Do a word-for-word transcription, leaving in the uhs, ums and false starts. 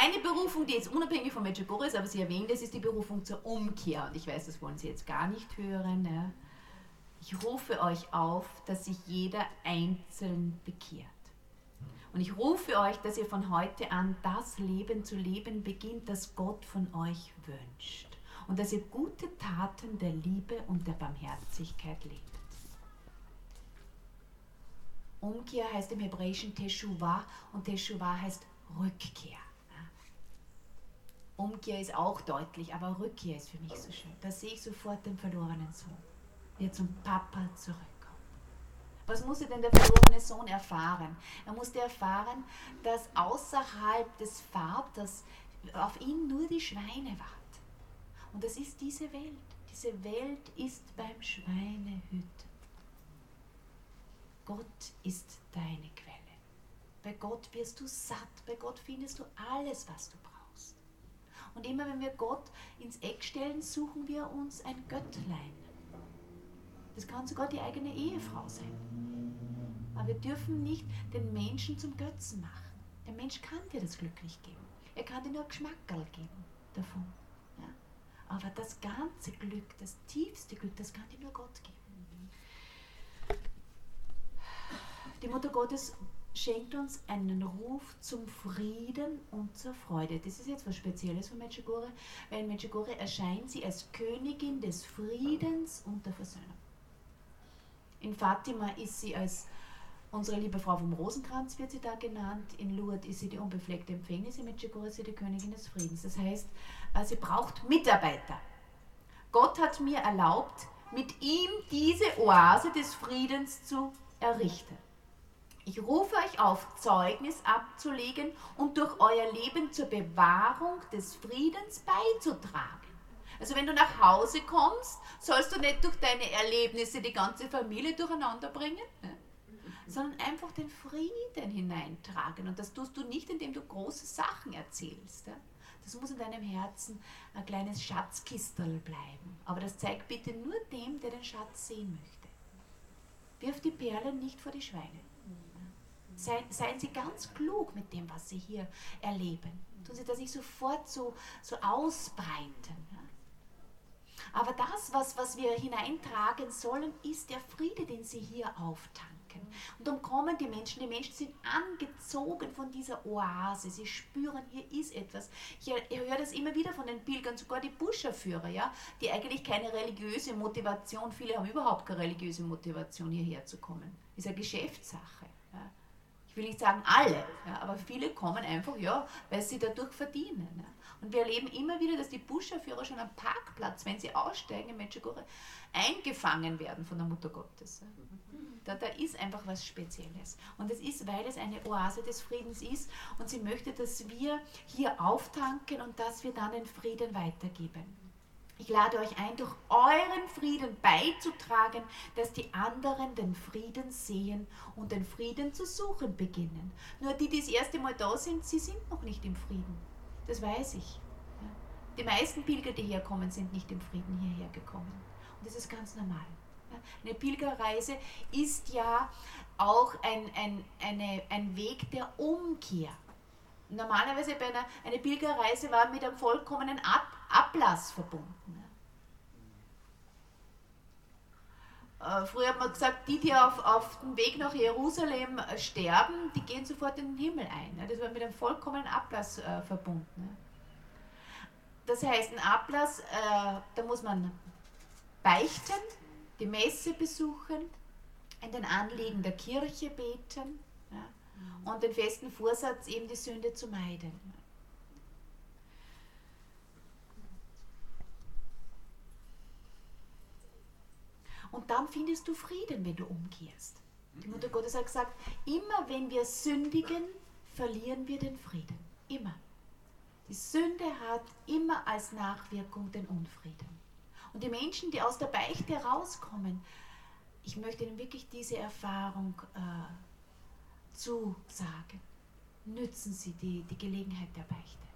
Meine Berufung, die jetzt unabhängig von Medjugorje ist, aber Sie erwähnen, das ist die Berufung zur Umkehr. Und ich weiß, das wollen Sie jetzt gar nicht hören. Ja. Ich rufe euch auf, dass sich jeder einzeln bekehrt. Und ich rufe euch, dass ihr von heute an das Leben zu leben beginnt, das Gott von euch wünscht. Und dass ihr gute Taten der Liebe und der Barmherzigkeit lebt. Umkehr heißt im Hebräischen Teshuvah und Teshuvah heißt Rückkehr. Umkehr ist auch deutlich, aber Rückkehr ist für mich so schön. Da sehe ich sofort den verlorenen Sohn, der zum Papa zurückkommt. Was musste denn der verlorene Sohn erfahren? Er musste erfahren, dass außerhalb des Vaters auf ihn nur die Schweine warten. Und das ist diese Welt. Diese Welt ist beim Schweinehüter. Gott ist deine Quelle. Bei Gott wirst du satt. Bei Gott findest du alles, was du brauchst. Und immer wenn wir Gott ins Eck stellen, suchen wir uns ein Göttlein. Das kann sogar die eigene Ehefrau sein. Aber wir dürfen nicht den Menschen zum Götzen machen. Der Mensch kann dir das Glück nicht geben. Er kann dir nur Geschmackerl geben davon. Ja? Aber das ganze Glück, das tiefste Glück, das kann dir nur Gott geben. Die Mutter Gottes schenkt uns einen Ruf zum Frieden und zur Freude. Das ist jetzt was Spezielles von Medjugorje, weil in Medjugorje erscheint sie als Königin des Friedens und der Versöhnung. In Fatima ist sie als unsere liebe Frau vom Rosenkranz, wird sie da genannt. In Lourdes ist sie die unbefleckte Empfängnis, in Medjugorje ist sie die Königin des Friedens. Das heißt, sie braucht Mitarbeiter. Gott hat mir erlaubt, mit ihm diese Oase des Friedens zu errichten. Ich rufe euch auf, Zeugnis abzulegen und durch euer Leben zur Bewahrung des Friedens beizutragen. Also wenn du nach Hause kommst, sollst du nicht durch deine Erlebnisse die ganze Familie durcheinander bringen, ne? Sondern einfach den Frieden hineintragen. Und das tust du nicht, indem du große Sachen erzählst. Ja? Das muss in deinem Herzen ein kleines Schatzkistel bleiben. Aber das zeigt bitte nur dem, der den Schatz sehen möchte. Wirf die Perlen nicht vor die Schweine. Seien, seien Sie ganz klug mit dem, was Sie hier erleben. Tun Sie das nicht sofort so, so ausbreiten. Ja? Aber das, was, was wir hineintragen sollen, ist der Friede, den Sie hier auftanken. Und dann kommen die Menschen, die Menschen sind angezogen von dieser Oase. Sie spüren, hier ist etwas. Ich, ich höre das immer wieder von den Pilgern, sogar die Buscherführer, ja, die eigentlich keine religiöse Motivation, viele haben überhaupt keine religiöse Motivation, hierher zu kommen. Das ist eine Geschäftssache. Ja. Ich will nicht sagen alle, ja, aber viele kommen einfach, ja, weil sie dadurch verdienen. Ja. Und wir erleben immer wieder, dass die Buscherführer schon am Parkplatz, wenn sie aussteigen in Medjugorje, eingefangen werden von der Mutter Gottes. Ja. Da, da ist einfach was Spezielles. Und das ist, weil es eine Oase des Friedens ist und sie möchte, dass wir hier auftanken und dass wir dann den Frieden weitergeben. Ich lade euch ein, durch euren Frieden beizutragen, dass die anderen den Frieden sehen und den Frieden zu suchen beginnen. Nur die, die das erste Mal da sind, sie sind noch nicht im Frieden. Das weiß ich. Die meisten Pilger, die herkommen, sind nicht im Frieden hierher gekommen. Und das ist ganz normal. Eine Pilgerreise ist ja auch ein, ein, eine, ein Weg der Umkehr. Normalerweise bei einer eine Pilgerreise war mit einem vollkommenen Ab, Ablass verbunden. Äh, früher hat man gesagt, die, die auf, auf dem Weg nach Jerusalem äh, sterben, die gehen sofort in den Himmel ein. Ja. Das war mit einem vollkommenen Ablass äh, verbunden. Ja. Das heißt, ein Ablass, äh, da muss man beichten, die Messe besuchen, in den Anliegen der Kirche beten, ja, und den festen Vorsatz, eben die Sünde zu meiden. Und dann findest du Frieden, wenn du umkehrst. Die Mutter Gottes hat gesagt, immer wenn wir sündigen, verlieren wir den Frieden. Immer. Die Sünde hat immer als Nachwirkung den Unfrieden. Und die Menschen, die aus der Beichte rauskommen, ich möchte ihnen wirklich diese Erfahrung äh, zusagen. Nützen Sie die, die Gelegenheit der Beichte.